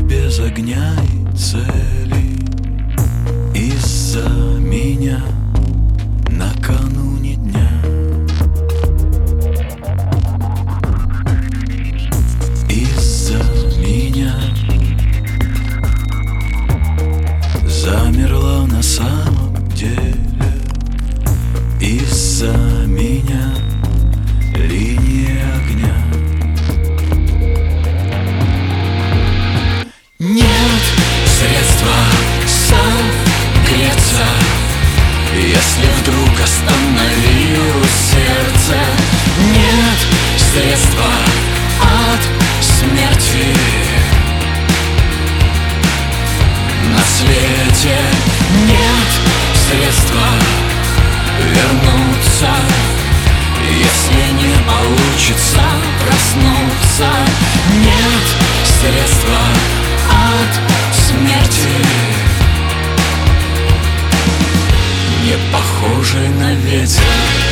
без огня и цели. Из-за меня накануне дня. Из-за меня замерла на самом деле. Из-за меня линия огня. Нет средства согреться, если вдруг остановилось сердце. Нет средства от смерти на свете. Нет средства вернуться, если не получится проснуться. Нет средства от смерти, не похожий на ветер.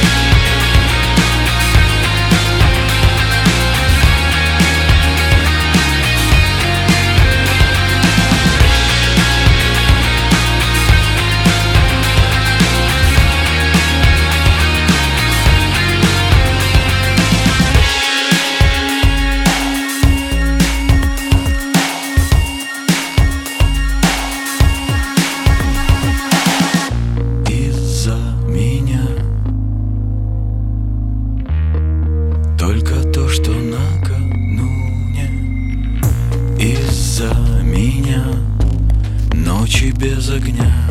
Только то, что накануне. Из-за меня ночи без огня.